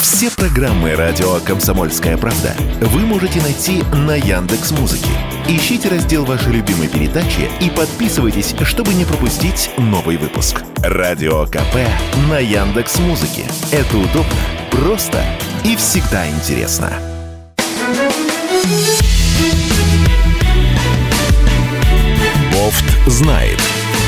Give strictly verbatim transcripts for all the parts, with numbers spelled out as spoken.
Все программы радио «Комсомольская правда» вы можете найти на Яндекс.Музыке. Ищите раздел вашей любимой передачи и подписывайтесь, чтобы не пропустить новый выпуск. Радио КП на Яндекс.Музыке. Это удобно, просто и всегда интересно. Бофт знает.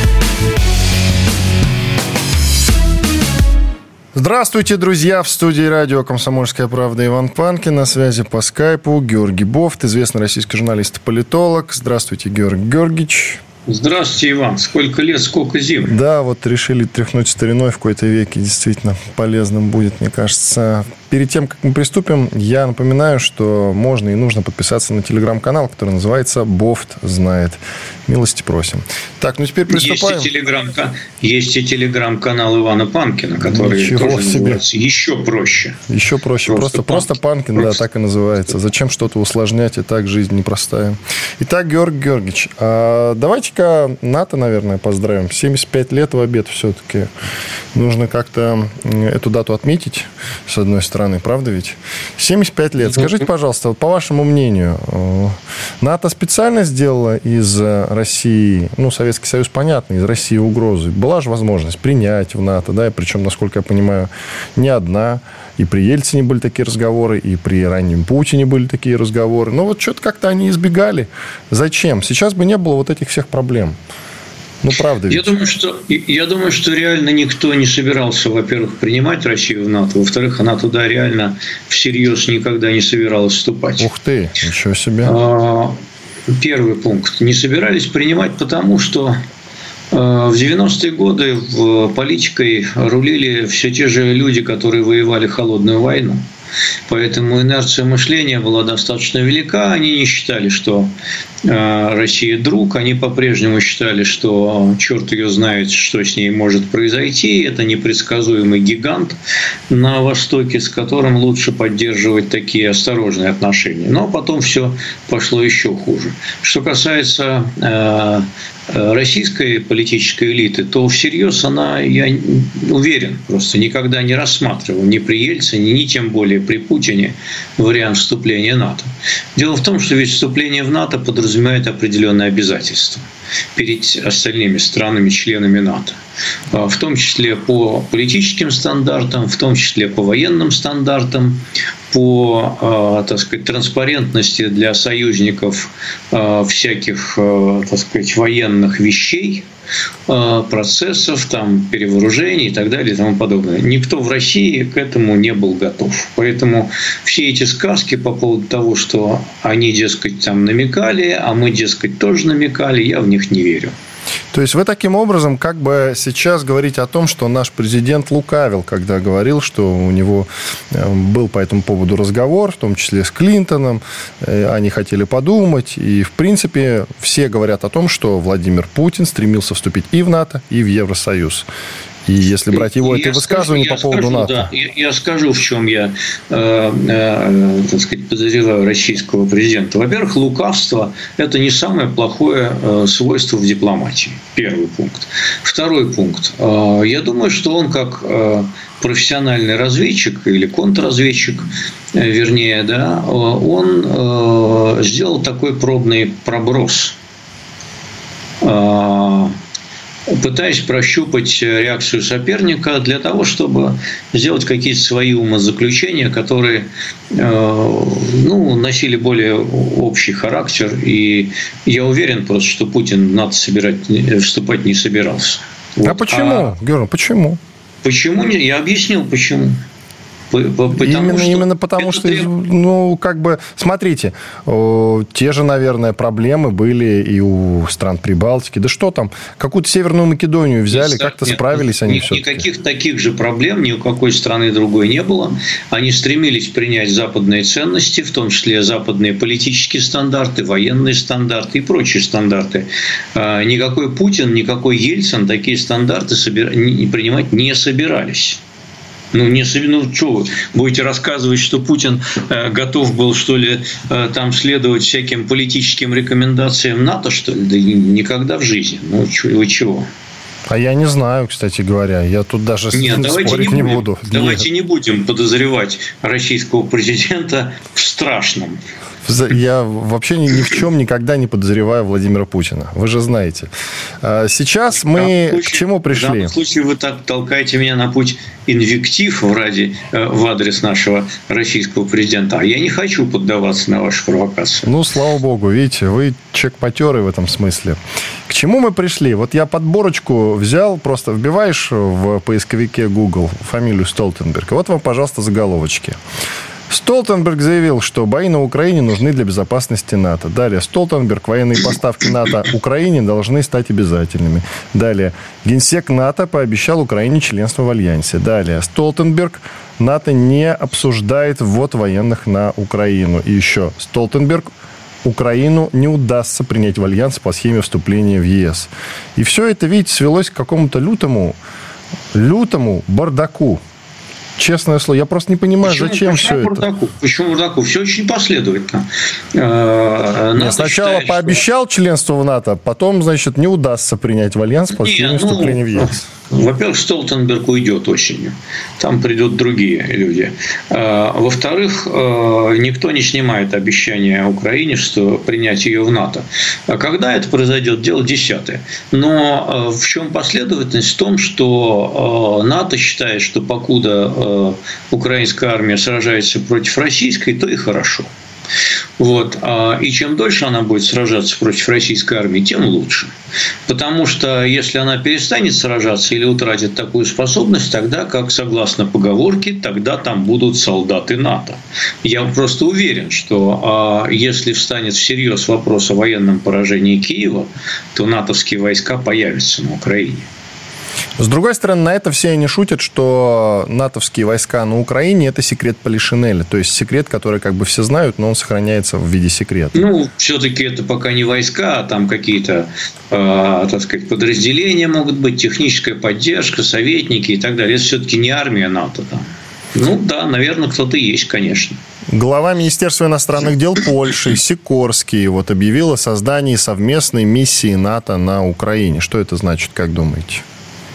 Здравствуйте, друзья! В студии радио «Комсомольская правда» Иван Панкин. На связи по скайпу Георгий Бофт, известный российский журналист и политолог. Здравствуйте, Георгий Георгиевич. Здравствуйте, Иван. Сколько лет, сколько зим. Да, вот решили тряхнуть стариной в какой-то веке. Действительно полезным будет, мне кажется. Перед тем, как мы приступим, я напоминаю, что можно и нужно подписаться на телеграм-канал, который называется «Бофт знает». Милости просим. Так, ну теперь приступаем. Есть и, телеграм, есть и телеграм-канал Ивана Панкина, который Ничего тоже себе. называется еще проще. Еще проще. Просто, просто, просто Панкин, просто. Да, так и называется. Зачем что-то усложнять, и так жизнь непростая. Итак, Георгий Георгиевич, а давайте-ка НАТО, наверное, поздравим. семьдесят пять лет в обед все-таки. Нужно как-то эту дату отметить, с одной стороны, правда ведь? семьдесят пять лет. Скажите, пожалуйста, вот по вашему мнению, НАТО специально сделала из России, ну, Советский Союз, понятно, из России угрозы. Была же возможность принять в НАТО, да, и причем, насколько я понимаю, не одна. И при Ельцине были такие разговоры, и при раннем Путине были такие разговоры. Но вот что-то как-то они избегали. Зачем? Сейчас бы не было вот этих всех проблем. Ну, правда ведь. Я думаю, что, я думаю, что реально никто не собирался, во-первых, принимать Россию в НАТО. Во-вторых, она туда реально всерьез никогда не собиралась вступать. Ух ты, ничего себе. Первый пункт. Не собирались принимать, потому что в девяностые годы в политикой рулили все те же люди, которые воевали холодную войну. Поэтому инерция мышления была достаточно велика. Они не считали, что Россия друг. Они по-прежнему считали, что черт ее знает, что с ней может произойти. Это непредсказуемый гигант на Востоке, с которым лучше поддерживать такие осторожные отношения. Но потом все пошло еще хуже. Что касается российской политической элиты, то всерьез она, я уверен, просто никогда не рассматривала ни при Ельцине, ни тем более при Путине вариант вступления в НАТО. Дело в том, что ведь вступление в НАТО подразумевает определенные обязательства перед остальными странами-членами НАТО. В том числе по политическим стандартам, в том числе по военным стандартам, по, так сказать, транспарентности для союзников всяких, так сказать, военных вещей, процессов, там, перевооружений и так далее и тому подобное. Никто в России к этому не был готов. Поэтому все эти сказки по поводу того, что они, дескать, там намекали, а мы, дескать, тоже намекали, я в них не верю. То есть вы таким образом как бы сейчас говорите о том, что наш президент лукавил, когда говорил, что у него был по этому поводу разговор, в том числе с Клинтоном, они хотели подумать, и в принципе все говорят о том, что Владимир Путин стремился вступить и в НАТО, и в Евросоюз. И если брать его это высказывание по поводу скажу, НАТО... Да, я, я скажу, в чем я, э, э, так сказать, подозреваю российского президента. Во-первых, лукавство – это не самое плохое э, свойство в дипломатии. Первый пункт. Второй пункт. Э, я думаю, что он как э, профессиональный разведчик или контрразведчик, э, вернее, да, он э, сделал такой пробный проброс. Э, пытаясь прощупать реакцию соперника для того, чтобы сделать какие-то свои умозаключения, которые ну, носили более общий характер. И я уверен просто, что Путин в НАТО собирать, вступать не собирался. Вот. А почему, а Георгий, почему? Почему? Я объяснил, почему. Потому именно, что именно потому, что, ну, как бы, смотрите, те же, наверное, проблемы были и у стран Прибалтики. Да что там, какую-то Северную Македонию взяли, нет, как-то нет, справились они все-таки. Никаких таких же проблем ни у какой страны другой не было. Они стремились принять западные ценности, в том числе западные политические стандарты, военные стандарты и прочие стандарты. Никакой Путин, никакой Ельцин такие стандарты принимать не собирались. Ну, не, ну, что вы будете рассказывать, что Путин э, готов был, что ли, э, там следовать всяким политическим рекомендациям НАТО, что ли? Да никогда в жизни. Ну, вы чего? А я не знаю, кстати говоря. Я тут даже Нет, спорить не, не буду. Давайте Нет. не будем подозревать российского президента в страшном. Я вообще ни, ни в чем никогда не подозреваю Владимира Путина. Вы же знаете. Сейчас мы случае, к чему пришли? В данном случае вы так толкаете меня на путь инвектив в, ради, в адрес нашего российского президента. А я не хочу поддаваться на ваши провокации. Ну, слава богу. Видите, вы человек матерый в этом смысле. К чему мы пришли? Вот я подборочку взял, просто вбиваешь в поисковике Google фамилию Столтенберг. Вот вам, пожалуйста, заголовочки. Столтенберг заявил, что бои на Украине нужны для безопасности НАТО. Далее. Столтенберг. Военные поставки НАТО Украине должны стать обязательными. Далее. Генсек НАТО пообещал Украине членство в Альянсе. Далее. Столтенберг. НАТО не обсуждает ввод военных на Украину. И еще. Столтенберг. Украину не удастся принять в Альянс по схеме вступления в ЕС. И все это, видите, свелось к какому-то лютому, лютому бардаку. Честное слово, я просто не понимаю, почему, зачем почему все бардаку? это. Почему бардаку? Все очень последовательно. Нет, сначала считает, пообещал что... членство в НАТО, потом, значит, не удастся принять в Альянс по схеме вступления ну, в ЕС. Во-первых, Столтенберг уйдет осенью. Там придут другие люди. Во-вторых, никто не снимает обещания Украине, что принять ее в НАТО. Когда это произойдет, дело десятое. Но в чем последовательность? В том, что НАТО считает, что покуда украинская армия сражается против российской, то и хорошо. Вот. И чем дольше она будет сражаться против российской армии, тем лучше. Потому что если она перестанет сражаться или утратит такую способность, тогда, как согласно поговорке, тогда там будут солдаты НАТО. Я просто уверен, что если встанет всерьез вопрос о военном поражении Киева, то натовские войска появятся на Украине. С другой стороны, на это все они шутят, что натовские войска на Украине – это секрет Полишинеля. То есть, секрет, который как бы все знают, но он сохраняется в виде секрета. Ну, все-таки это пока не войска, а там какие-то, э, так сказать, подразделения могут быть, техническая поддержка, советники и так далее. Это все-таки не армия НАТО там. Ну, да, наверное, кто-то есть, конечно. Глава Министерства иностранных дел Польши Сикорский вот объявил о создании совместной миссии НАТО на Украине. Что это значит, как думаете?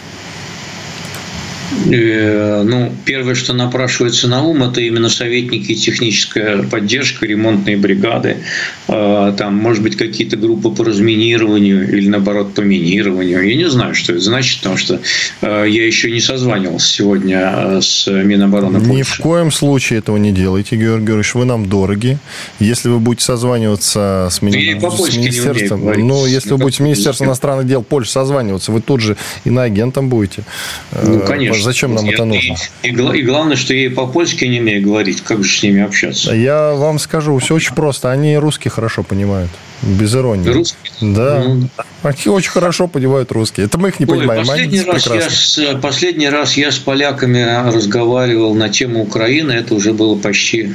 Ну, первое, что напрашивается на ум, это именно советники, техническая поддержка, ремонтные бригады. Там, может быть, какие-то группы по разминированию или, наоборот, по минированию. Я не знаю, что это значит, потому что я еще не созванивался сегодня с Минобороны Польши. Ни в коем случае этого не делайте, Георгий Георгиевич. Вы нам дороги. Если вы будете созваниваться с, мини... с Министерством... Ну, если вы будете с Министерством иностранных дел Польши созваниваться, вы тут же иноагентом будете. Ну, конечно. Зачем нам я, это нужно? И, и, и главное, что я и по-польски не умею говорить. Как же с ними общаться? Я вам скажу, все очень просто. Они русский хорошо понимают. Без иронии. Русский? Да. Ну, они очень хорошо понимают русский. Это мы их не Ой, понимаем. Последний, они раз я с, последний раз я с поляками разговаривал на тему Украины. Это уже было почти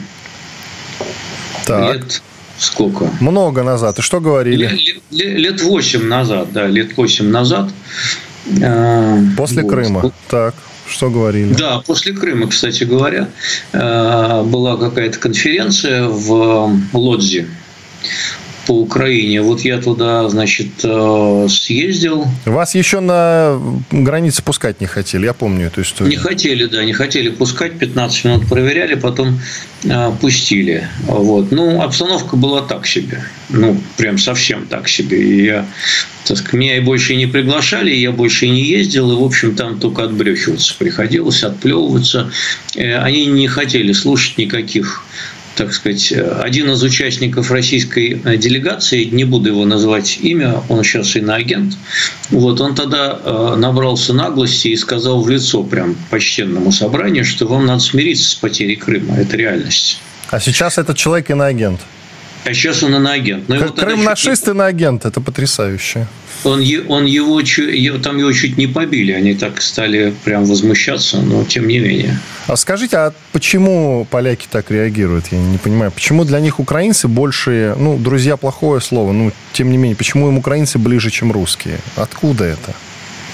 так. лет... Сколько? Много назад. И что говорили? Лет, лет, лет восемь назад. Да, лет восемь назад. После вот. Крыма. Так. Что говорили? Да, после Крыма, кстати говоря, была какая-то конференция в Лодзи по Украине. Вот я туда, значит, съездил. Вас еще на границе пускать не хотели, я помню эту историю. Не хотели, да, не хотели пускать. пятнадцать минут проверяли, потом пустили. Вот. Ну, обстановка была так себе. Ну, прям совсем так себе. И я, так сказать, меня и больше и не приглашали, и я больше и не ездил. И, в общем, там только отбрехиваться приходилось, отплевываться. Они не хотели слушать никаких, так сказать, один из участников российской делегации, не буду его называть имя, он сейчас иноагент, вот, он тогда набрался наглости и сказал в лицо прям почтенному собранию, что вам надо смириться с потерей Крыма, это реальность. А сейчас этот человек иноагент? А сейчас он иноагент. Но Крым-нашист иноагент, это потрясающе. Он, он его, там его чуть не побили, они так стали прям возмущаться, но тем не менее. А скажите, а почему поляки так реагируют? Я не понимаю. Почему для них украинцы больше, ну, друзья, плохое слово, ну, тем не менее, почему им украинцы ближе, чем русские? Откуда это?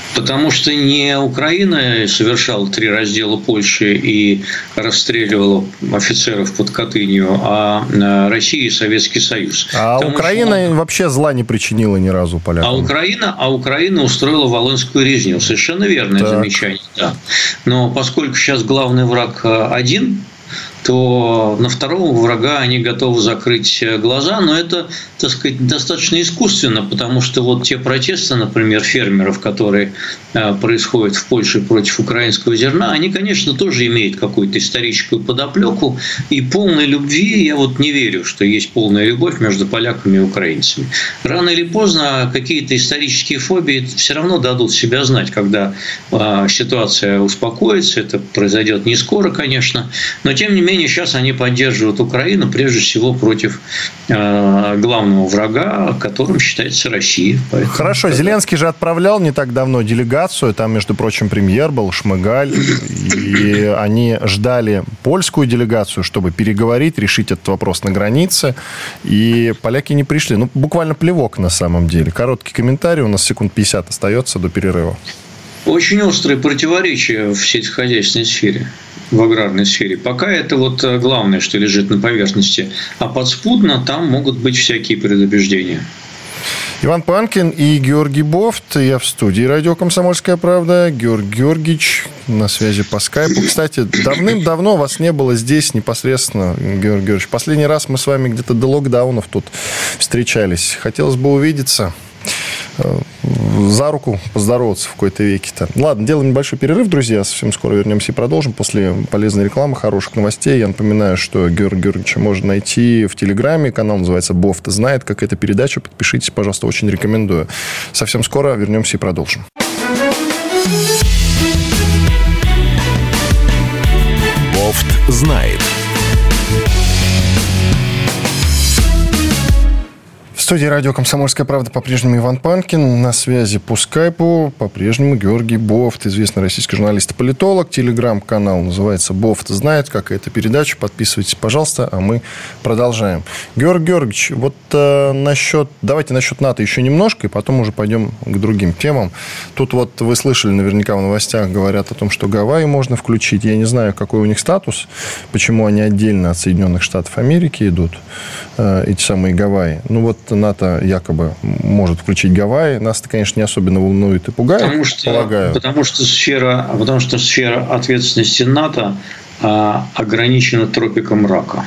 Потому что не Украина совершала три раздела Польши и расстреливала офицеров под Катынью, а Россия и Советский Союз. А Потому Украина что... вообще зла не причинила ни разу полякам. А Украина, а Украина устроила Волынскую резню. Совершенно верное так. замечание. Да. Но поскольку сейчас главный враг один, то на второго врага они готовы закрыть глаза, но это, так сказать, достаточно искусственно, потому что вот те протесты, например, фермеров, которые происходят в Польше против украинского зерна, они, конечно, тоже имеют какую-то историческую подоплеку, и полной любви я вот не верю, что есть полная любовь между поляками и украинцами. Рано или поздно какие-то исторические фобии все равно дадут себя знать, когда ситуация успокоится, это произойдет не скоро, конечно, но тем не менее сейчас они поддерживают Украину прежде всего против э, главного врага, которым считается Россия. Поэтому... Хорошо, Зеленский же отправлял не так давно делегацию, там, между прочим, премьер был, Шмыгаль, и они ждали польскую делегацию, чтобы переговорить, решить этот вопрос на границе, и поляки не пришли. Ну, буквально плевок на самом деле. Короткий комментарий, у нас секунд пятьдесят остается до перерыва. Очень острые противоречия в сельскохозяйственной сфере, в аграрной сфере. Пока это вот главное, что лежит на поверхности. А подспудно там могут быть всякие предубеждения. Иван Панкин и Георгий Бофт. Я в студии радио «Комсомольская правда». Георгий Георгиевич на связи по скайпу. Кстати, давным-давно вас не было здесь непосредственно, Георгий Георгиевич. Последний раз мы с вами где-то до локдаунов тут встречались. Хотелось бы увидеться, за руку поздороваться в какой-то веке-то. Ладно, делаем небольшой перерыв, друзья. Совсем скоро вернемся и продолжим после полезной рекламы, хороших новостей. Я напоминаю, что Георгия Георгиевича можно найти в Телеграме. Канал называется «Бофт знает», как эта передача. Подпишитесь, пожалуйста, очень рекомендую. Совсем скоро вернемся и продолжим. Бофт знает. В студии радио «Комсомольская правда» по-прежнему Иван Панкин. На связи по скайпу по-прежнему Георгий Бофт, известный российский журналист и политолог. Телеграм-канал называется «Бофт знает», как и эта передача. Подписывайтесь, пожалуйста, а мы продолжаем. Георгий Георгиевич, вот э, насчет... Давайте насчет НАТО еще немножко, и потом уже пойдем к другим темам. Тут вот вы слышали, наверняка в новостях говорят о том, что Гавайи можно включить. Я не знаю, какой у них статус, почему они отдельно от Соединенных Штатов Америки идут, э, эти самые Гавайи. Ну вот НАТО якобы может включить Гавайи. Нас это, конечно, не особенно волнует и пугает, потому что, полагаю. Потому что сфера, потому что сфера ответственности НАТО а, ограничена тропиком рака.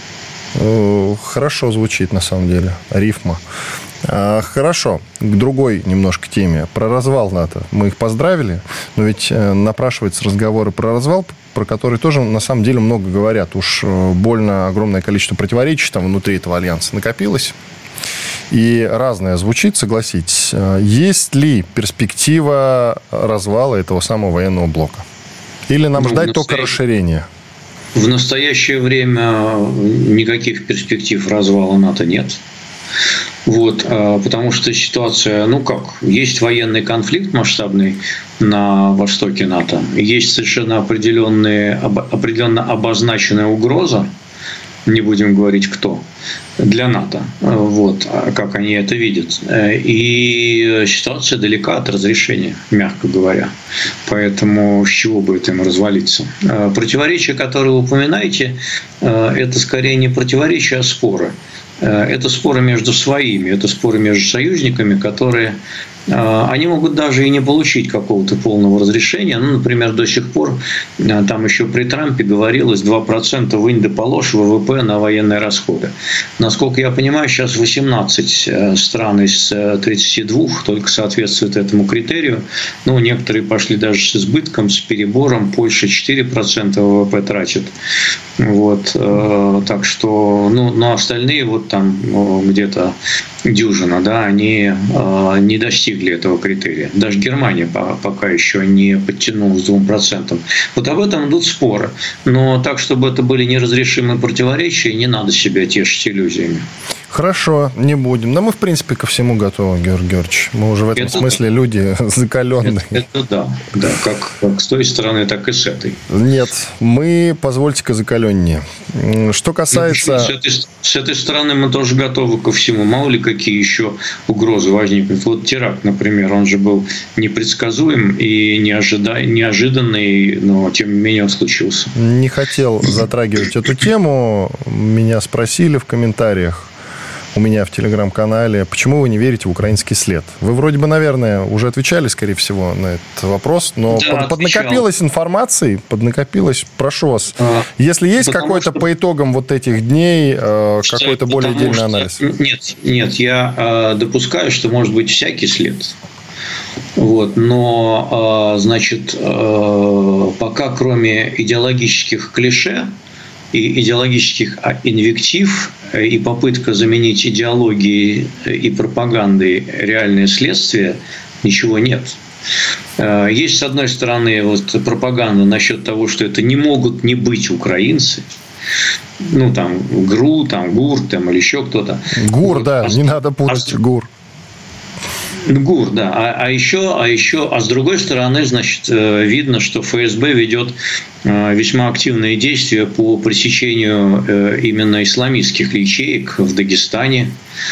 Хорошо звучит, на самом деле, рифма. Хорошо, к другой немножко теме. Про развал НАТО. Мы их поздравили, но ведь напрашиваются разговоры про развал, про который тоже, на самом деле, много говорят. Уж больно огромное количество противоречий там внутри этого альянса накопилось. И разное звучит, согласитесь. Есть ли перспектива развала этого самого военного блока? Или нам ну, ждать настоящее... только расширения? В настоящее время никаких перспектив развала НАТО нет. Вот, потому что ситуация, ну как, есть военный конфликт масштабный на востоке НАТО, есть совершенно определенные, определенно обозначенная угроза, не будем говорить кто, для НАТО, вот, как они это видят. И ситуация далека от разрешения, мягко говоря. Поэтому с чего бы это им развалиться? Противоречия, которые вы упоминаете, это скорее не противоречия, а споры. Это споры между своими, это споры между союзниками, которые... Они могут даже и не получить какого-то полного разрешения. Ну, например, до сих пор, там еще при Трампе говорилось два процента вынь да положь ВВП на военные расходы. Насколько я понимаю, сейчас восемнадцать стран из тридцати двух только соответствуют этому критерию. Ну, некоторые пошли даже с избытком, с перебором. Польша четыре процента ВВП тратит. Вот. Так что, ну, но остальные вот там где-то дюжина, да, они не достигли этого критерия. Даже Германия пока еще не подтянулась к двум процентам. Вот об этом идут споры. Но так, чтобы это были неразрешимые противоречия, не надо себя тешить иллюзиями. Хорошо, не будем. Но мы, в принципе, ко всему готовы, Георгий Георгиевич. Мы уже в этом это смысле да. люди закаленные. Это, это да, да, как, как с той стороны, так и с этой. Нет, мы, позвольте-ка, закаленнее. Что касается... Ну, с, этой, с этой стороны мы тоже готовы ко всему. Мало ли, какие еще угрозы возникнут. Вот теракт, например, он же был непредсказуем и неожида... неожиданный, но, тем не менее, он случился. Не хотел затрагивать эту тему. Меня спросили в комментариях у меня в телеграм-канале, почему вы не верите в украинский след? Вы вроде бы, наверное, уже отвечали, скорее всего, на этот вопрос, но да, под, поднакопилось информации, поднакопилось, прошу вас. А, если есть какой-то что... по итогам вот этих дней э, какой-то более отдельный что... анализ? Нет, нет, я э, допускаю, что может быть всякий след. Вот, но, э, значит, э, пока кроме идеологических клише и идеологических инвектив и попытка заменить идеологией и пропагандой реальные следствия, ничего нет. Есть, с одной стороны, вот пропаганда насчет того, что это не могут не быть украинцы. Ну, там, ГРУ, там, ГУР, там, или еще кто-то. ГУР, вот. да, а, не надо путать, а, ГУР. ГУР, да. А, а, еще, а еще, а с другой стороны, значит, видно, что ФСБ ведет весьма активные действия по пресечению именно исламистских ячеек в Дагестане.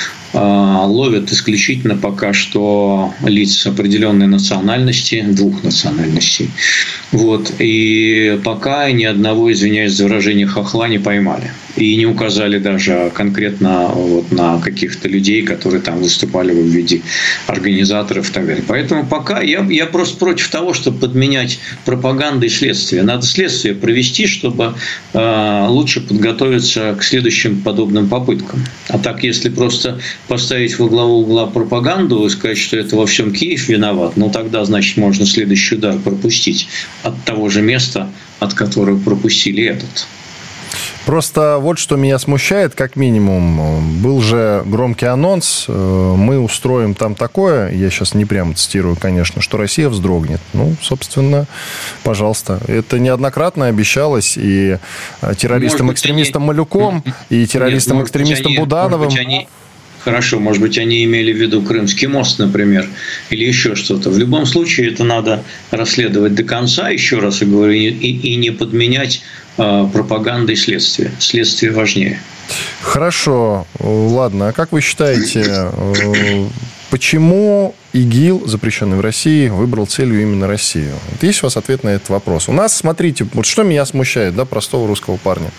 Ловят исключительно пока что лиц определенной национальности, двух национальностей. Вот. И пока ни одного, извиняюсь за выражение, хохла не поймали. И не указали даже конкретно вот на каких-то людей, которые там выступали в виде организаторов и так далее. Поэтому пока я, я просто против того, чтобы подменять пропаганду и следствие. Надо следствие провести, чтобы э, лучше подготовиться к следующим подобным попыткам. А так, если просто поставить во главу угла пропаганду и сказать, что это во всем Киев виноват, ну тогда, значит, можно следующий удар пропустить от того же места, от которого пропустили этот. Просто вот что меня смущает, как минимум, был же громкий анонс, мы устроим там такое, я сейчас не прямо цитирую, конечно, что Россия вздрогнет. Ну, собственно, пожалуйста. Это неоднократно обещалось и террористам-экстремистам Малюком, и террористам-экстремистам Будановым. Хорошо, может быть, они имели в виду Крымский мост, например, или еще что-то. В любом случае, это надо расследовать до конца, еще раз я говорю, и, и не подменять э, пропагандой следствие. Следствие важнее. Хорошо, ладно. А как вы считаете, э, почему ИГИЛ, запрещенный в России, выбрал целью именно Россию? Вот есть у вас ответ на этот вопрос? У нас, смотрите, вот что меня смущает, да, простого русского парня.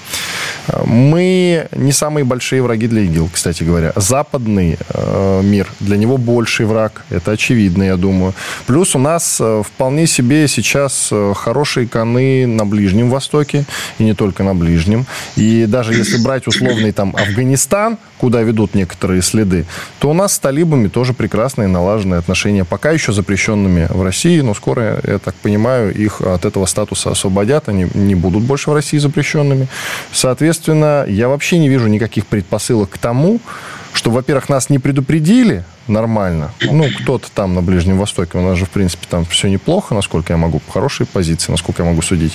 Мы не самые большие враги для ИГИЛ, кстати говоря. Западный э, мир, для него больший враг. Это очевидно, я думаю. Плюс у нас э, вполне себе сейчас э, хорошие коны на Ближнем Востоке. И не только на Ближнем. И даже если брать условный там Афганистан, куда ведут некоторые следы, то у нас с талибами тоже прекрасные налаженные отношения. Пока еще запрещенными в России, но скоро, я так понимаю, их от этого статуса освободят. Они не будут больше в России запрещенными. Соответственно, я вообще не вижу никаких предпосылок к тому, что, во-первых, нас не предупредили нормально. Ну, кто-то там на Ближнем Востоке. У нас же, в принципе, там все неплохо, насколько я могу, хорошие позиции, насколько я могу судить.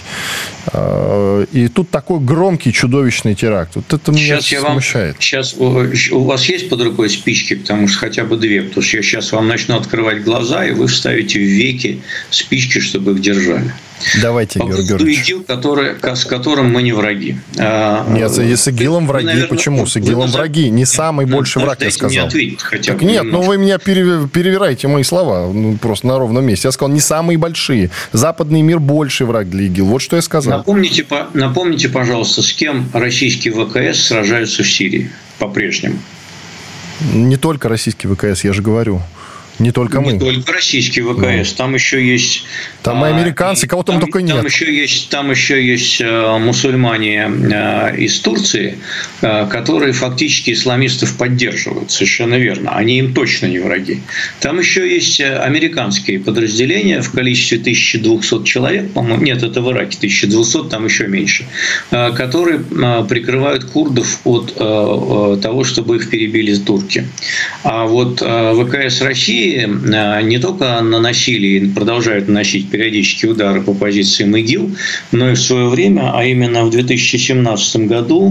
И тут такой громкий, чудовищный теракт. Вот это меня сейчас смущает. Вам, сейчас у вас есть под рукой спички, потому что хотя бы две, потому что я сейчас вам начну открывать глаза, и вы вставите в веки спички, чтобы их держали. Давайте, по Георгий Георгиевич. ИГИЛ, который, с которым мы не враги. Нет, с ИГИЛом враги. Наверное, почему? С ИГИЛом враги. Не самый большой враг, я сказал. Хотя так нет, ну вы меня перевираете мои слова ну, просто на ровном месте. Я сказал, не самые большие. Западный мир больший враг для ИГИЛ. Вот что я сказал. Напомните, напомните, пожалуйста, с кем российские ВКС сражаются в Сирии по-прежнему? Не только российский ВКС, я же говорю. Не только мы. Не только российские ВКС, ну, там еще есть... Там и американцы, кого там, там только нет. Там еще есть, там еще есть мусульмане из Турции, которые фактически исламистов поддерживают, совершенно верно. Они им точно не враги. Там еще есть американские подразделения в количестве тысяча двести человек, по-моему, нет, это в Ираке тысяча двести, там еще меньше, которые прикрывают курдов от того, чтобы их перебили турки. А вот ВКС России не только наносили и продолжают наносить периодические удары по позициям ИГИЛ, но и в свое время, а именно в две тысячи семнадцатом году,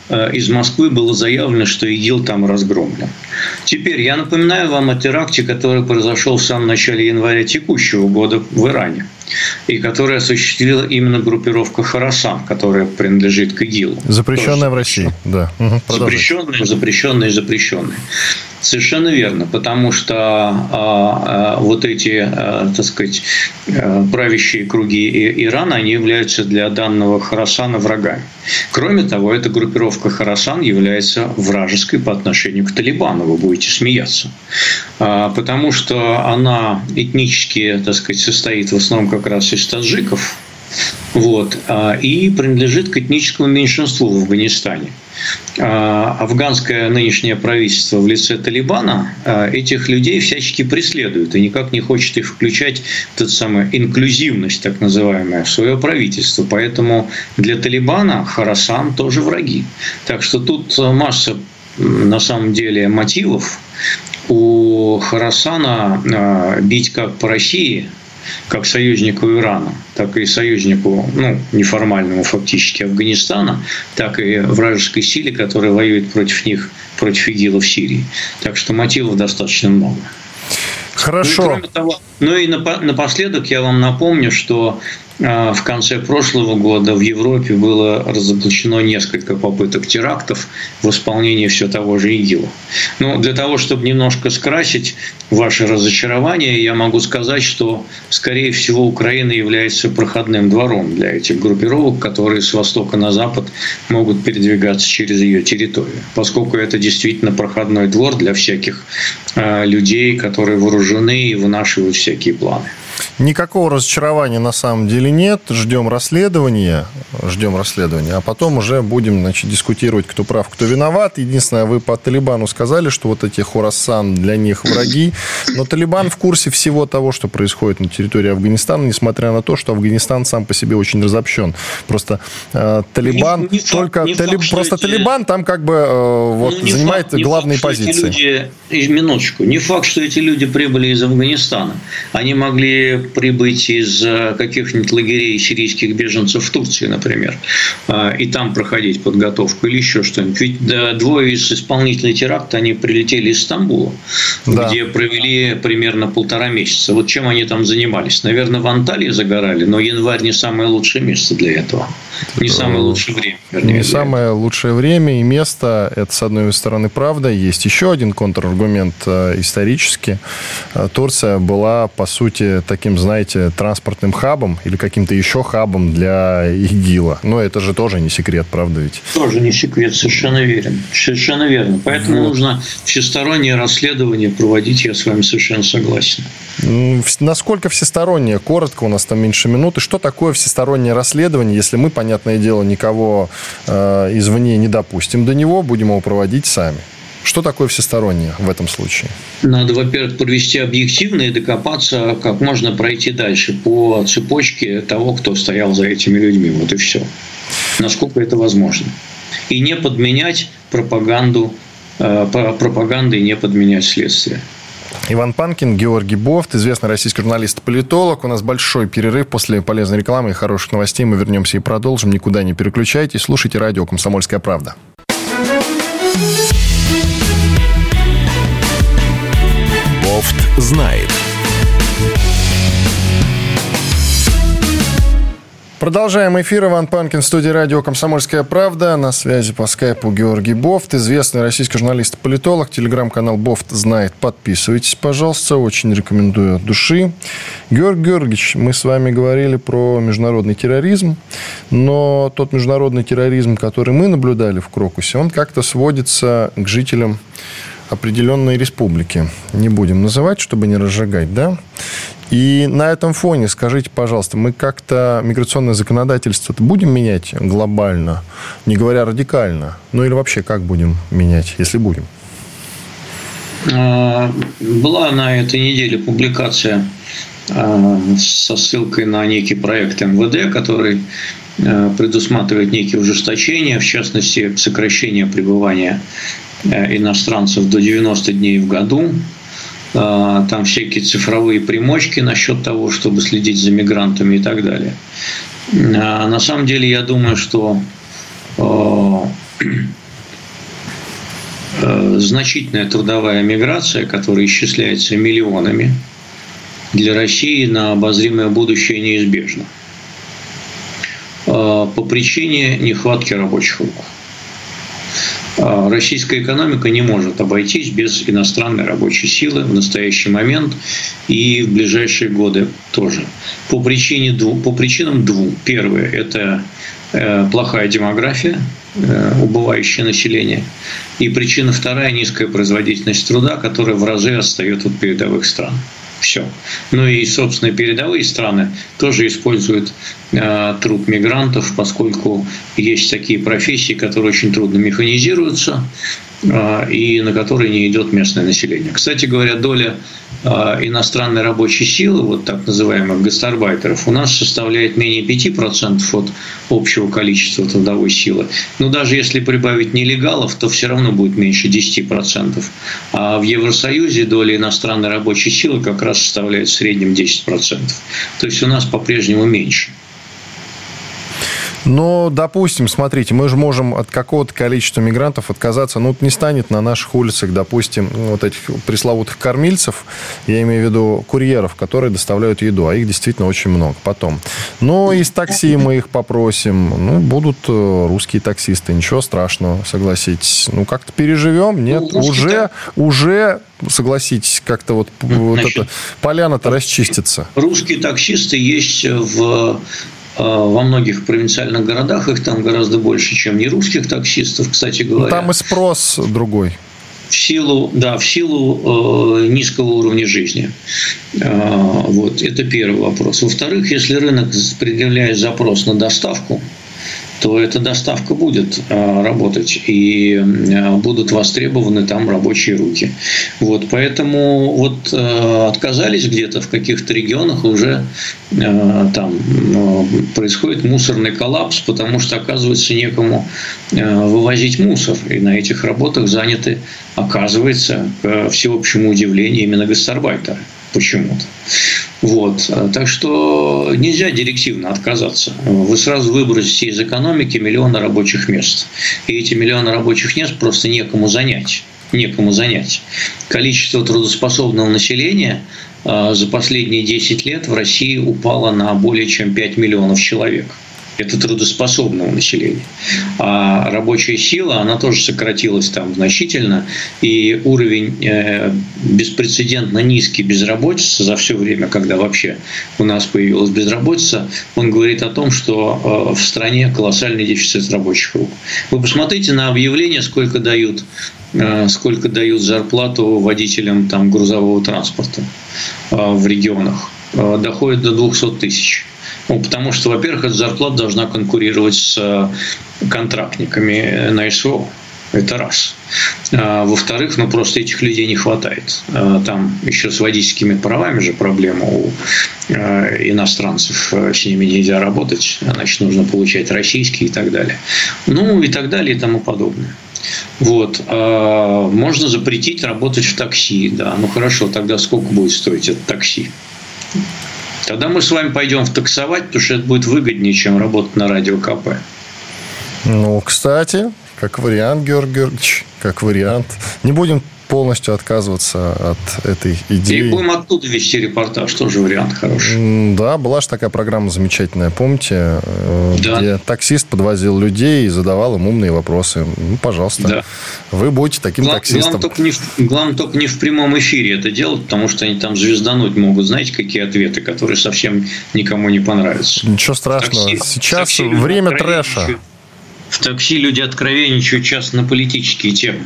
из Москвы было заявлено, что ИГИЛ там разгромлен. Теперь я напоминаю вам о теракте, который произошел в самом начале января текущего года в Иране, и который осуществила именно группировка «Хорасан», которая принадлежит к ИГИЛу. Запрещенная в России, да. Угу, запрещенная, запрещенная, запрещенная. Совершенно верно, потому что а, а, вот эти, а, так сказать, а, правящие круги Ирана, они являются для данного Хорасана врагами. Кроме того, эта группировка «Хорасан» является вражеской по отношению к Талибану, вы будете смеяться. А, потому что она этнически, так сказать, состоит в основном как раз из таджиков, вот, и принадлежит к этническому меньшинству в Афганистане. Афганское нынешнее правительство в лице Талибана этих людей всячески преследует и никак не хочет их включать в ту самую инклюзивность, так называемую, в свое правительство. Поэтому для Талибана Хорасан тоже враги. Так что тут масса, на самом деле, мотивов у Хорасана бить как по России, как союзнику Ирана, так и союзнику, ну, неформальному фактически Афганистана, так и вражеской силе, которая воюет против них, против ИГИЛа в Сирии. Так что мотивов достаточно много. Хорошо. Ну и, кроме того, ну и напоследок я вам напомню, что в конце прошлого года в Европе было разоблачено несколько попыток терактов в исполнении все того же ИГИЛа. Но для того, чтобы немножко скрасить ваше разочарование, я могу сказать, что, скорее всего, Украина является проходным двором для этих группировок, которые с востока на запад могут передвигаться через ее территорию, поскольку это действительно проходной двор для всяких людей, которые вооружены и вынашивают всякие планы. Никакого разочарования на самом деле нет. Ждем расследования. Ждем расследования. А потом уже будем, значит, дискутировать, кто прав, кто виноват. Единственное, вы по Талибану сказали, что вот эти Хорасан для них враги. Но Талибан в курсе всего того, что происходит на территории Афганистана, несмотря на то, что Афганистан сам по себе очень разобщен. Просто э, Талибан не, не только... Факт, не Талиб, факт, просто эти... Талибан там как бы э, вот, ну, занимает факт, главные факт, позиции. Люди... Минуточку. Не факт, что эти люди прибыли из Афганистана. Они могли прибыть из каких-нибудь лагерей сирийских беженцев в Турции, например, и там проходить подготовку или еще что-нибудь. Ведь двое из исполнителей теракта, они прилетели из Стамбула, да, где провели примерно полтора месяца. Вот чем они там занимались? Наверное, в Анталии загорали, но январь не самое лучшее место для этого. Не самое лучшее время. Вернее, не самое этого. лучшее время и место. Это, с одной стороны, правда. Есть еще один контраргумент исторически. Турция была, по сути, таким, знаете, транспортным хабом или каким-то еще хабом для ИГИЛа. Но это же тоже не секрет, правда ведь? Тоже не секрет, совершенно верен. Совершенно верно. Поэтому вот. нужно всестороннее расследование проводить, я с вами совершенно согласен. Насколько всестороннее? Коротко, у нас там меньше минуты. Что такое всестороннее расследование, если мы, понятное дело, никого э, извне не допустим до него, будем его проводить сами? Что такое всестороннее в этом случае? Надо, во-первых, провести объективно и докопаться, как можно пройти дальше по цепочке того, кто стоял за этими людьми. Вот и все. Насколько это возможно. И не подменять пропаганду, пропагандой не подменять следствие. Иван Панкин, Георгий Бофт, известный российский журналист и политолог. У нас большой перерыв. После полезной рекламы и хороших новостей мы вернемся и продолжим. Никуда не переключайтесь. Слушайте радио «Комсомольская правда». Бофт знает. Продолжаем эфир. Иван Панкин в студии радио «Комсомольская правда». На связи по скайпу Георгий Бофт, известный российский журналист и политолог. Телеграм-канал «Бофт знает». Подписывайтесь, пожалуйста. Очень рекомендую от души. Георгий Георгиевич, мы с вами говорили про международный терроризм. Но тот международный терроризм, который мы наблюдали в Крокусе, он как-то сводится к жителям определенной республики. Не будем называть, чтобы не разжигать, да? И на этом фоне, скажите, пожалуйста, мы как-то миграционное законодательство будем менять глобально, не говоря радикально? Ну или вообще как будем менять, если будем? Была на этой неделе публикация со ссылкой на некий проект эм вэ дэ, который предусматривает некие ужесточения, в частности, сокращение пребывания иностранцев до девяноста дней в году. Там всякие цифровые примочки насчет того, чтобы следить за мигрантами и так далее. На самом деле, я думаю, что значительная трудовая миграция, которая исчисляется миллионами, для России на обозримое будущее неизбежна. По причине нехватки рабочих рук. Российская экономика не может обойтись без иностранной рабочей силы в настоящий момент и в ближайшие годы тоже. По, причине, по причинам двум. Первое – это плохая демография, убывающее население. И причина вторая – низкая производительность труда, которая в разы отстает от передовых стран. Все. Ну и, собственно, передовые страны тоже используют э, труд мигрантов, поскольку есть такие профессии, которые очень трудно механизируются э, и на которые не идет местное население. Кстати говоря, доля э, иностранной рабочей силы, вот так называемых гастарбайтеров, у нас составляет менее пяти процентов от общего количества трудовой силы. Но даже если прибавить нелегалов, то все равно будет меньше десяти процентов. А в Евросоюзе доля иностранной рабочей силы как раз составляет в среднем десять процентов. То есть у нас по-прежнему меньше. Но, допустим, смотрите, мы же можем от какого-то количества мигрантов отказаться. Ну, не станет на наших улицах, допустим, вот этих пресловутых кормильцев, я имею в виду курьеров, которые доставляют еду, а их действительно очень много. Потом. Но из такси мы их попросим. Ну, будут русские таксисты, ничего страшного, согласитесь. Ну, как-то переживем. Нет, ну, уже, уже, согласитесь, как-то вот, вот эта поляна-то расчистится. Русские таксисты есть в... во многих провинциальных городах, их там гораздо больше, чем не русских таксистов, кстати говоря. Там и спрос другой. В силу, да, в силу э, низкого уровня жизни. Э, вот, это первый вопрос. Во-вторых, если рынок предъявляет запрос на доставку, то эта доставка будет работать, и будут востребованы там рабочие руки. Вот, поэтому вот отказались где-то в каких-то регионах, уже там происходит мусорный коллапс, потому что, оказывается, некому вывозить мусор. И на этих работах заняты, оказывается, к всеобщему удивлению, именно гастарбайтеры почему-то. Вот. Так что нельзя директивно отказаться. Вы сразу выбросите из экономики миллионы рабочих мест. И эти миллионы рабочих мест просто некому занять. Некому занять. Количество трудоспособного населения за последние десять лет в России упало на более чем пять миллионов человек. Это трудоспособного населения. А рабочая сила, она тоже сократилась там значительно. И уровень э, беспрецедентно низкий безработицы за все время, когда вообще у нас появилась безработица, он говорит о том, что э, в стране колоссальный дефицит рабочих рук. Вы посмотрите на объявления, сколько дают, э, сколько дают зарплату водителям там, грузового транспорта э, в регионах. Э, доходит до двухсот тысяч. Ну, потому что, во-первых, эта зарплата должна конкурировать с контрактниками на СВО. Это раз. А, во-вторых, ну просто этих людей не хватает. А, там еще с водительскими правами же проблема у а, иностранцев. С ними нельзя работать. Значит, нужно получать российские и так далее. Ну и так далее и тому подобное. Вот. А, можно запретить работать в такси. Да. Ну хорошо, тогда сколько будет стоить это такси? Тогда мы с вами пойдем втаксовать, потому что это будет выгоднее, чем работать на радио КП. Ну, кстати, как вариант, Георгий Георгиевич, как вариант. Не будем полностью отказываться от этой идеи. И будем оттуда вести репортаж, тоже вариант хороший. Да, была же такая программа замечательная, помните, да. Где таксист подвозил людей и задавал им умные вопросы. Ну, пожалуйста, да. Вы будете таким Глав, таксистом. Главное только, не в, главное только не в прямом эфире это делать, потому что они там звездануть могут, знаете, какие ответы, которые совсем никому не понравятся. Ничего страшного. Такси, Сейчас такси время трэша. В такси люди откровенничают часто на политические темы.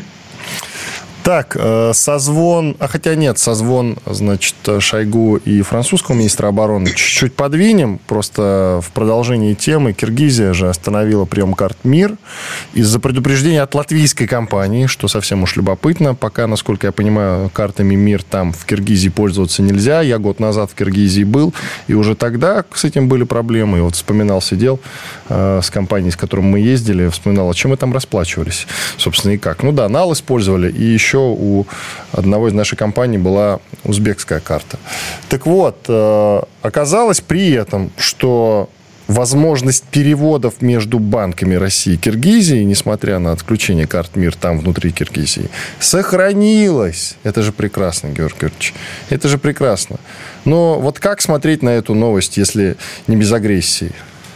Так, созвон, а хотя нет, созвон, значит, Шойгу и французского министра обороны чуть-чуть подвинем, просто в продолжении темы. Киргизия же остановила прием карт МИР из-за предупреждения от латвийской компании, что совсем уж любопытно. Пока, насколько я понимаю, картами МИР там в Киргизии пользоваться нельзя. Я год назад в Киргизии был, и уже тогда с этим были проблемы. И вот вспоминал, сидел э, с компанией, с которой мы ездили, вспоминал, а чем мы там расплачивались, собственно, и как. Ну да, нал использовали, и еще у одного из нашей компаний была узбекская карта. Так вот, оказалось при этом, что возможность переводов между банками России и Киргизии, несмотря на отключение карт МИР там внутри Киргизии, сохранилась. Это же прекрасно, Георгий Георгиевич. Это же прекрасно. Но вот как смотреть на эту новость, если не без агрессии?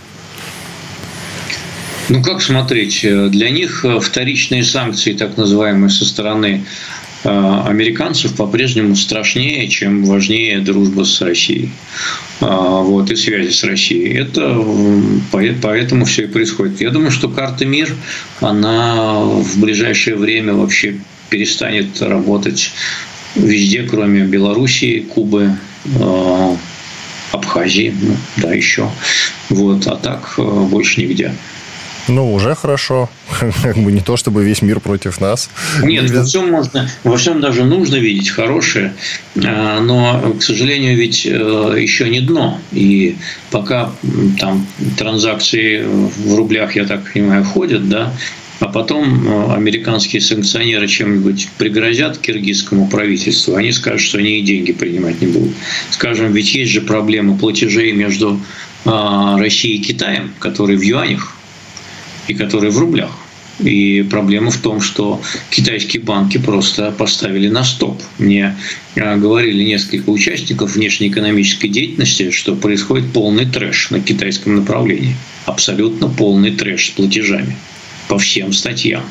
Ну, как смотреть? Для них вторичные санкции, так называемые, со стороны американцев по-прежнему страшнее, чем важнее дружба с Россией. Вот, и связи с Россией. Это поэтому все и происходит. Я думаю, что карта МИР, она в ближайшее время вообще перестанет работать везде, кроме Белоруссии, Кубы, Абхазии, ну, да, еще. Вот, а так больше нигде. Ну, уже хорошо. Как бы не то, чтобы весь мир против нас. Нет, во всем, можно, во всем даже нужно видеть хорошее. Но, к сожалению, ведь еще не дно. И пока там транзакции в рублях, я так понимаю, ходят, да, а потом американские санкционеры чем-нибудь пригрозят киргизскому правительству, они скажут, что они и деньги принимать не будут. Скажем, ведь есть же проблема платежей между Россией и Китаем, которые в юанях, и которые в рублях. И проблема в том, что китайские банки просто поставили на стоп. Мне говорили несколько участников внешнеэкономической деятельности, что происходит полный трэш на китайском направлении. Абсолютно полный трэш с платежами по всем статьям.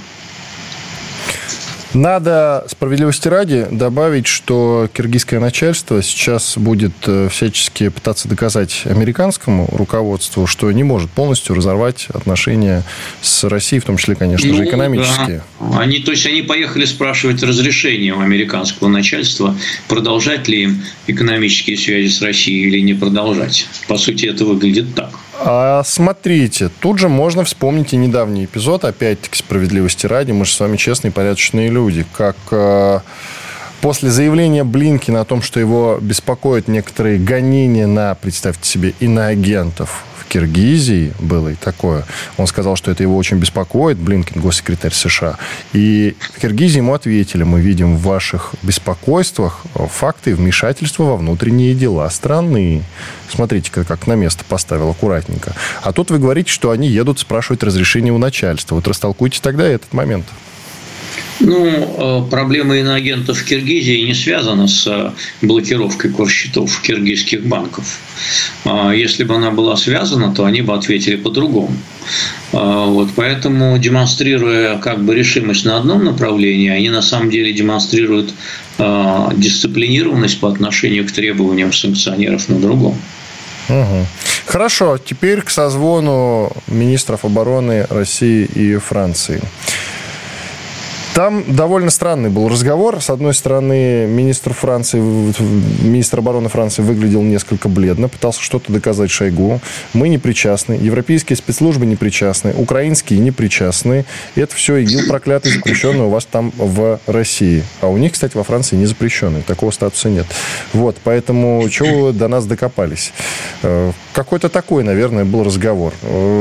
Надо, справедливости ради, добавить, что киргизское начальство сейчас будет всячески пытаться доказать американскому руководству, что не может полностью разорвать отношения с Россией, в том числе, конечно ну, же, экономические. Да. Они, то есть они поехали спрашивать разрешение у американского начальства, продолжать ли им экономические связи с Россией или не продолжать. По сути, это выглядит так. А смотрите, тут же можно вспомнить и недавний эпизод, опять-таки, справедливости ради, мы же с вами честные, порядочные люди, как э, после заявления Блинкена о том, что его беспокоят некоторые гонения на, представьте себе, иноагентов в Киргизии, было и такое. Он сказал, что это его очень беспокоит, Блинкен, госсекретарь США. И в Киргизии ему ответили: мы видим в ваших беспокойствах факты вмешательства во внутренние дела страны. Смотрите, как на место поставил аккуратненько. А тут вы говорите, что они едут спрашивать разрешение у начальства. Вот растолкуйте тогда этот момент. Ну, проблема иноагентов в Киргизии не связана с блокировкой курсчетов киргизских банков. Если бы она была связана, то они бы ответили по-другому. Вот, поэтому, демонстрируя как бы решимость на одном направлении, они на самом деле демонстрируют дисциплинированность по отношению к требованиям санкционеров на другом. Угу. Хорошо, теперь к созвону министров обороны России и Франции. Там довольно странный был разговор. С одной стороны, министр Франции, министр обороны Франции выглядел несколько бледно, пытался что-то доказать Шойгу. Мы не причастны, европейские спецслужбы не причастны, украинские не причастны. Это все ИГИЛ проклятый, запрещенный у вас там в России. А у них, кстати, во Франции не запрещенный. Такого статуса нет. Вот, поэтому чего вы до нас докопались? Какой-то такой, наверное, был разговор.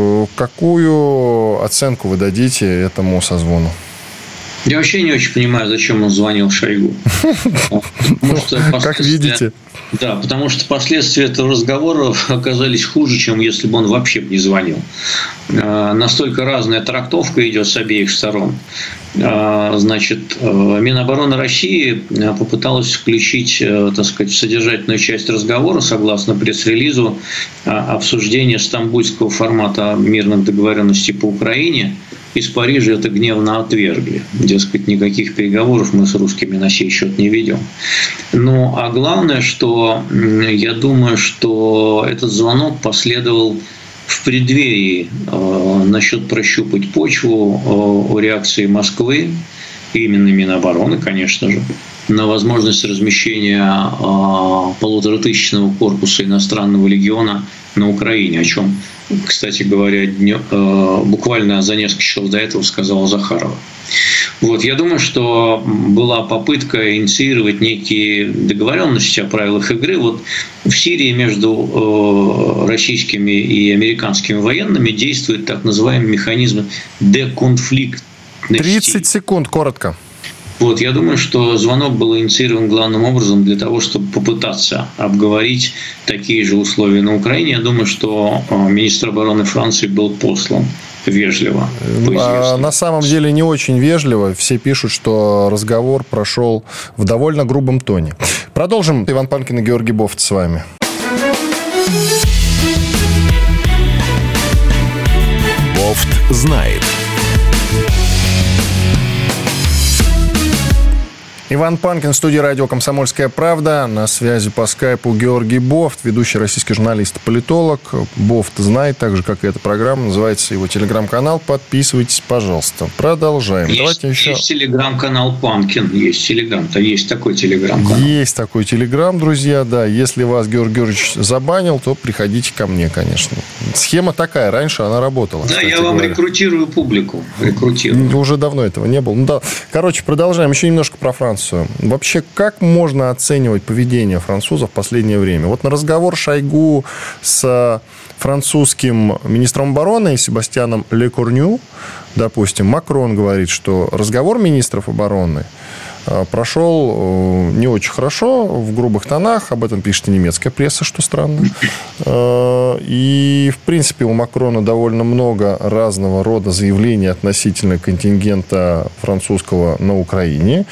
Какую оценку вы дадите этому созвону? Я вообще не очень понимаю, зачем он звонил Шойгу. Как видите. Да, потому что последствия этого разговора оказались хуже, чем если бы он вообще не звонил. Настолько разная трактовка идет с обеих сторон. Значит, Минобороны России попыталась включить, так сказать, содержательную часть разговора, согласно пресс-релизу, обсуждение стамбульского формата мирных договоренностей по Украине. Из Парижа это гневно отвергли. Дескать, никаких переговоров мы с русскими на сей счет не ведем. Ну, а главное, что я думаю, что этот звонок последовал в преддверии э, насчет прощупать почву э, о реакции Москвы, именно Минобороны, конечно же, на возможность размещения э, полуторатысячного корпуса иностранного легиона на Украине, о чем, кстати говоря, днё, э, буквально за несколько часов до этого сказала Захарова. Вот, я думаю, что была попытка инициировать некие договоренности о правилах игры. Вот в Сирии между российскими и американскими военными действует так называемый механизм деконфликтности. тридцать секунд, коротко. Вот, я думаю, что звонок был инициирован главным образом для того, чтобы попытаться обговорить такие же условия на Украине. Я думаю, что министр обороны Франции был послан вежливо. А на самом деле не очень вежливо. Все пишут, что разговор прошел в довольно грубом тоне. Продолжим. Иван Панкин и Георгий Бофт с вами. Бофт знает. Иван Панкин, в студии радио «Комсомольская правда». На связи по скайпу Георгий Бофт, ведущий российский журналист и политолог. Бофт знает, так же, как и эта программа. Называется его телеграм-канал. Подписывайтесь, пожалуйста. Продолжаем. Есть, Давайте еще... есть телеграм-канал Панкин. Есть телеграм-то. Есть такой телеграм-канал. Есть такой телеграм, друзья, да. Если вас Георгий Георгиевич забанил, то приходите ко мне, конечно. Схема такая. Раньше она работала. Да, я вам говоря. рекрутирую публику. Рекрутирую. Уже давно этого не было. Ну, да. Короче, продолжаем. Еще немножко про Францию. Вообще, как можно оценивать поведение французов в последнее время? Вот на разговор Шойгу с французским министром обороны Себастьяном Лекорню, допустим, Макрон говорит, что разговор министров обороны прошел не очень хорошо, в грубых тонах. Об этом пишет и немецкая пресса, что странно. И, в принципе, у Макрона довольно много разного рода заявлений относительно контингента французского на Украине.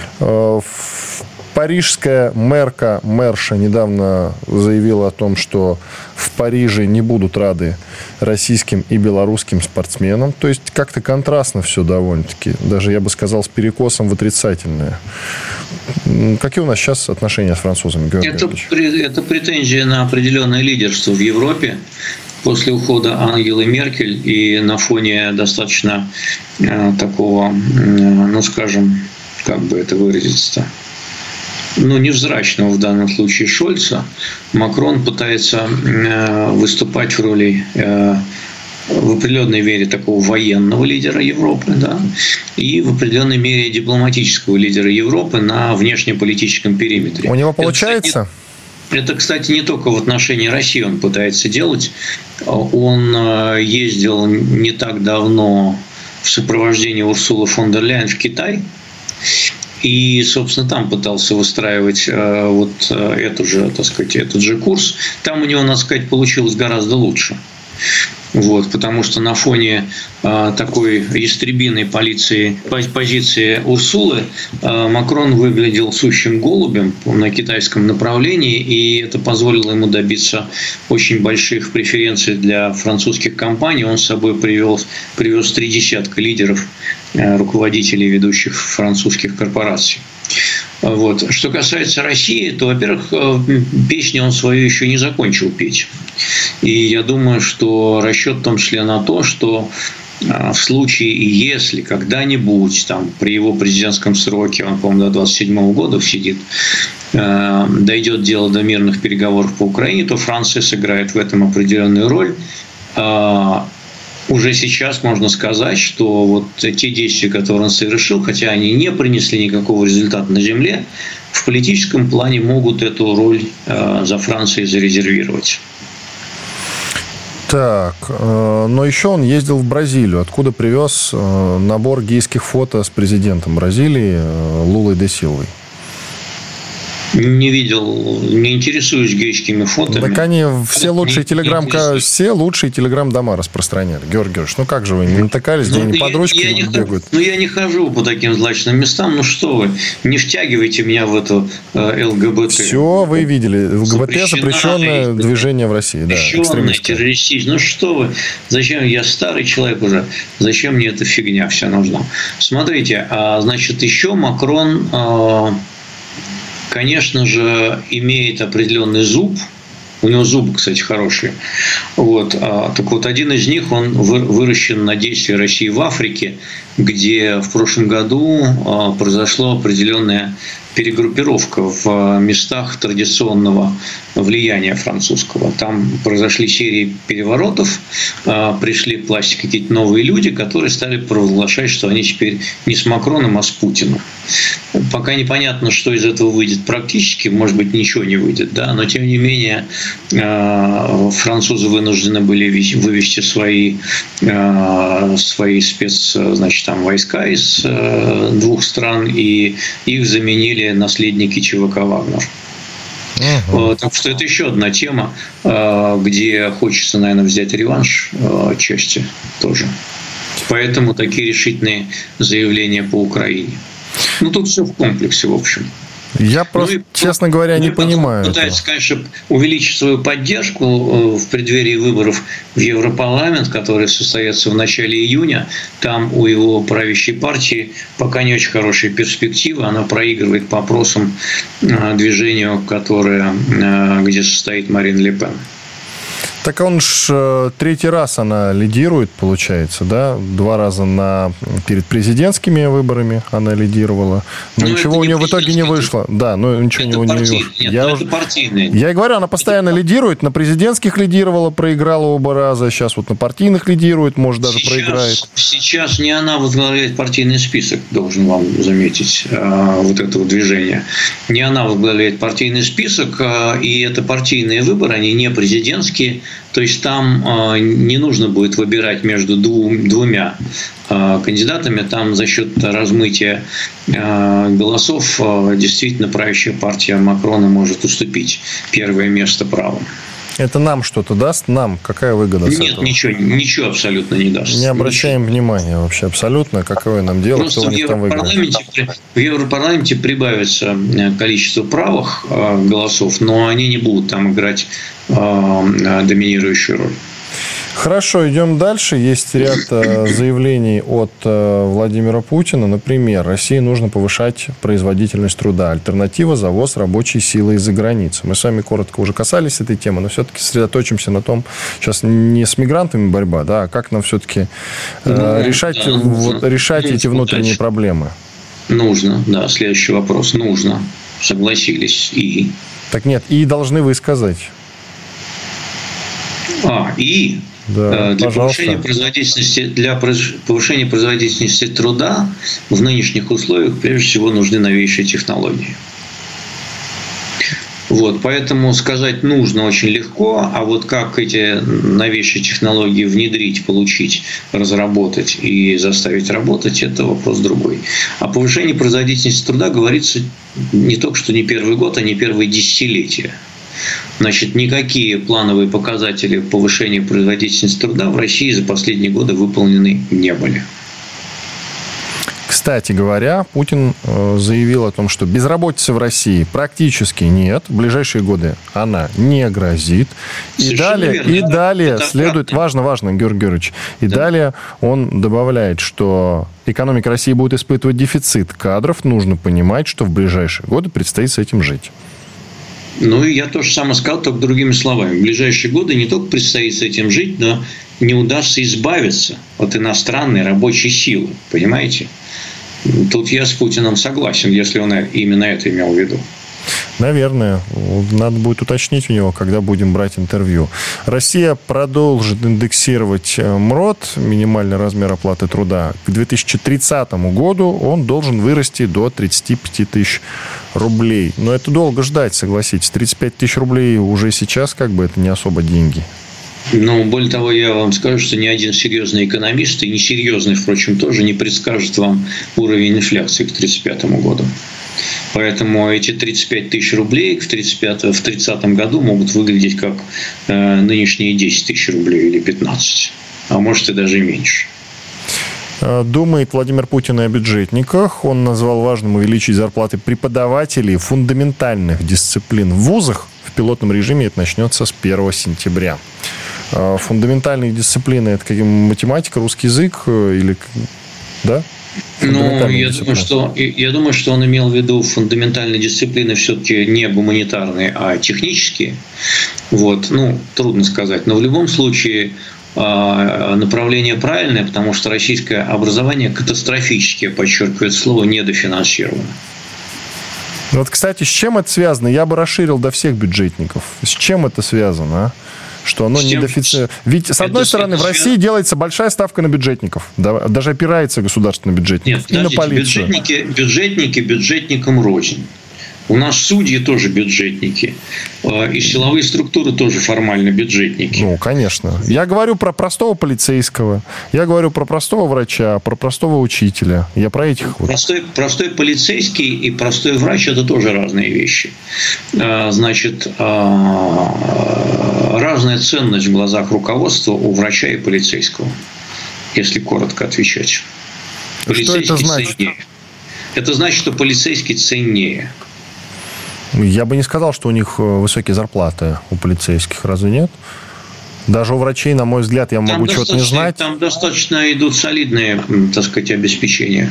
Парижская мэрка, мэрша недавно заявила о том, что в Париже не будут рады российским и белорусским спортсменам. То есть, как-то контрастно все довольно-таки. Даже, я бы сказал, с перекосом в отрицательное. Какие у нас сейчас отношения с французами, Георгий это, это претензия на определенное лидерство в Европе. После ухода Ангелы Меркель и на фоне достаточно э, такого, э, ну, скажем, как бы это выразиться-то, ну, невзрачного в данном случае Шольца, Макрон пытается э, выступать в роли э, в определенной мере такого военного лидера Европы, да, и в определенной мере дипломатического лидера Европы на внешнеполитическом периметре. У него получается? Это, это, кстати, не только в отношении России он пытается делать. Он ездил не так давно в сопровождении Урсулы фон дер Ляйен в Китай. И, собственно, там пытался выстраивать э, вот э, эту же, так сказать, этот же курс. Там у него, надо сказать, получилось гораздо лучше. Вот, потому что на фоне э, такой ястребиной полиции, позиции Урсулы э, Макрон выглядел сущим голубем на китайском направлении, и это позволило ему добиться очень больших преференций для французских компаний. Он с собой привел, привез три десятка лидеров, э, руководителей ведущих французских корпораций. Вот. Что касается России, то, во-первых, песню он свою еще не закончил петь. И я думаю, что расчет в том числе на то, что в случае, если когда-нибудь там, при его президентском сроке, он, по-моему, до двадцать седьмого года сидит, дойдет дело до мирных переговоров по Украине, то Франция сыграет в этом определенную роль. Уже сейчас можно сказать, что вот те действия, которые он совершил, хотя они не принесли никакого результата на земле, в политическом плане могут эту роль за Францией зарезервировать. Так, но еще он ездил в Бразилию, откуда привез набор гейских фото с президентом Бразилии Лулой де Силвой. Не видел, не интересуюсь гейскими фотами. Так они все лучшие телеграм, все лучшие телеграм-дома распространяли. Георгий Георгиевич, ну как же вы, не натыкались, где ну, они под ручки бегают? Ну, я не хожу по таким злачным местам. Ну, что вы, не втягивайте меня в эту э, ЛГБТ. Все вы видели. ЛГБТ запрещенное движение в России. Да, террористическое. Ну, что вы, зачем, я старый человек уже, зачем мне эта фигня вся нужна? Смотрите, а, значит, еще Макрон... А, конечно же, имеет определенный зуб. У него зубы, кстати, хорошие. Вот. Так вот, один из них, он выращен на действии России в Африке, где в прошлом году произошло определенное перегруппировка в местах традиционного влияния французского. Там произошли серии переворотов, пришли к власти какие-то новые люди, которые стали провозглашать, что они теперь не с Макроном, а с Путиным. Пока непонятно, что из этого выйдет практически, может быть, ничего не выйдет, да, но тем не менее французы вынуждены были вывести свои, свои спец, значит, там, войска из двух стран, и их заменили наследники ЧВК «Вагнер». Uh-huh. Так что это еще одна тема, где хочется, наверное, взять реванш отчасти тоже. Поэтому такие решительные заявления по Украине. Ну, тут все в комплексе, в общем. Я просто, ну, и, честно говоря, ну, не понимаю. Пытается, этого. конечно, увеличить свою поддержку в преддверии выборов в Европарламент, которые состоятся в начале июня. Там у его правящей партии пока не очень хорошие перспективы. Она проигрывает по опросам движению, которое, где состоит Марин Ле Пен. Так он ж третий раз она лидирует, получается, да? Два раза на, перед президентскими выборами она лидировала. Но, но ничего у нее в итоге не вышло. Да, но ничего это у нее партий... не вышло. Нет, я, это уже... партийные. я и говорю, она постоянно это... лидирует. На президентских лидировала, проиграла оба раза. Сейчас вот на партийных лидирует, может, даже сейчас, проиграет. Сейчас не она возглавляет партийный список, должен вам заметить, вот этого движения. Не она возглавляет партийный список, и это партийные выборы, они не президентские. То есть там э, не нужно будет выбирать между двум, двумя э, кандидатами. Там за счет размытия э, голосов э, действительно правящая партия Макрона может уступить первое место правым. Это нам что-то даст? Нам? Какая выгода с Нет, этого? ничего, ничего абсолютно не даст. Не обращаем ничего. внимания вообще абсолютно, какое нам дело, Просто кто у них там выиграет. В Европарламенте прибавится количество правых э, голосов, но они не будут там играть э, доминирующую роль. Хорошо, идем дальше. Есть ряд заявлений от Владимира Путина. Например, России нужно повышать производительность труда. Альтернатива – завоз рабочей силы из-за границы. Мы с вами коротко уже касались этой темы, но все-таки сосредоточимся на том, сейчас не с мигрантами борьба, да, а как нам все-таки ну, решать, да, вот, решать эти внутренние проблемы. Нужно, да, следующий вопрос. Нужно. Согласились. И? Так нет, и должны вы сказать. А, и? Да, для, пожалуйста. повышения производительности, для повышения производительности труда в нынешних условиях прежде всего нужны новейшие технологии. Вот, поэтому сказать нужно очень легко, а вот как эти новейшие технологии внедрить, получить, разработать и заставить работать, это вопрос другой. О повышении производительности труда говорится не только что не первый год, а не первые десятилетия. Значит, никакие плановые показатели повышения производительности труда в России за последние годы выполнены не были. Кстати говоря, Путин заявил о том, что безработицы в России практически нет. В ближайшие годы она не грозит. И далее, верно, и да, далее следует... Правда. Важно, важно, Георгий Георгиевич. И да. далее он добавляет, что экономика России будет испытывать дефицит кадров. Нужно понимать, что в ближайшие годы предстоит с этим жить. Ну, и я то же самое сказал, только другими словами. В ближайшие годы не только предстоит с этим жить, но не удастся избавиться от иностранной рабочей силы. Понимаете? Тут я с Путиным согласен, если он именно это имел в виду. Наверное. Надо будет уточнить у него, когда будем брать интервью. Россия продолжит индексировать МРОТ, минимальный размер оплаты труда. К две тысячи тридцатому году он должен вырасти до тридцати пяти тысяч рублей. Но это долго ждать, согласитесь. тридцать пять тысяч рублей уже сейчас как бы это не особо деньги. Ну, более того, я вам скажу, что ни один серьезный экономист, и несерьезный, впрочем, тоже не предскажет вам уровень инфляции к тридцать пятому году. Поэтому эти тридцать пять тысяч рублей в тридцатом году могут выглядеть как э, нынешние десять тысяч рублей или пятнадцать, а может и даже меньше. Думает Владимир Путин и о бюджетниках. Он назвал важным увеличить зарплаты преподавателей фундаментальных дисциплин в вузах. В пилотном режиме это начнется с первого сентября. Фундаментальные дисциплины – это как математика, русский язык или… Да? Ну, я думаю, что, я думаю, что он имел в виду фундаментальные дисциплины все-таки не гуманитарные, а технические. Вот. Ну, трудно сказать. Но в любом случае направление правильное, потому что российское образование катастрофически, я подчеркиваю это слово, недофинансировано. Вот, кстати, с чем это связано? Я бы расширил до всех бюджетников. С чем это связано, а? Что оно недофицит. Ведь, с одной это, стороны, это в России связано... делается большая ставка на бюджетников. Даже опирается государство на бюджетников. Нет, и на полицию. Бюджетники, бюджетники бюджетникам рознь. У нас судьи тоже бюджетники. И силовые структуры тоже формально бюджетники. Ну, конечно. Я говорю про простого полицейского. Я говорю про простого врача, про простого учителя. Я про этих вот. Простой, простой полицейский и простой врач – это тоже разные вещи. Значит, разная ценность в глазах руководства у врача и полицейского. Если коротко отвечать. Полицейский что это значит? Ценнее. Это значит, что полицейский ценнее. Я бы не сказал, что у них высокие зарплаты у полицейских. Разве нет? Даже у врачей, на мой взгляд, я могу там чего-то не знать. Там достаточно идут солидные, так сказать, обеспечения.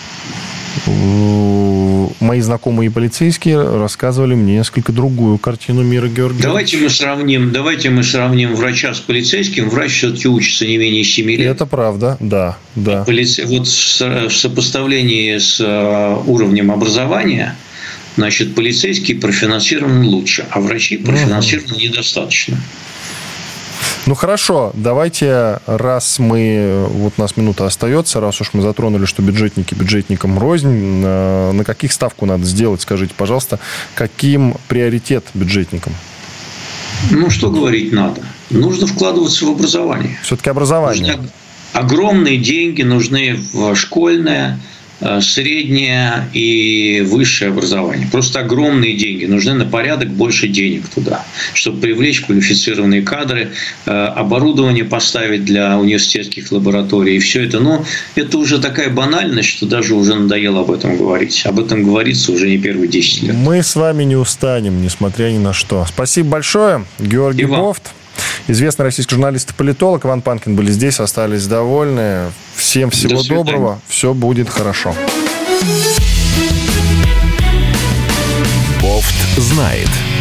Мои знакомые полицейские рассказывали мне несколько другую картину мира, Георгий. Давайте мы сравним, давайте мы сравним врача с полицейским. Врач все-таки учится не менее семи лет. Это правда, да. да. Полице... Вот в сопоставлении с уровнем образования, значит, полицейский профинансирован лучше, а врачи профинансированы недостаточно. Ну, хорошо, давайте, раз мы, вот у нас минута остается, раз уж мы затронули, что бюджетники бюджетникам рознь, на каких ставку надо сделать, скажите, пожалуйста, каким приоритет бюджетникам? Ну, что говорить надо? Нужно вкладываться в образование. Все-таки образование. Нужны огромные деньги нужны в школьное, среднее и высшее образование. Просто огромные деньги. Нужны на порядок больше денег туда, чтобы привлечь квалифицированные кадры, оборудование поставить для университетских лабораторий. И все это. Но это уже такая банальность, что даже уже надоело об этом говорить. Об этом говорится уже не первые десять лет. Мы с вами не устанем, несмотря ни на что. Спасибо большое. Георгий Бофт, известный российский журналист и политолог. Иван Панкин были здесь, остались довольны. Всем всего доброго. Все будет хорошо. Бофт знает.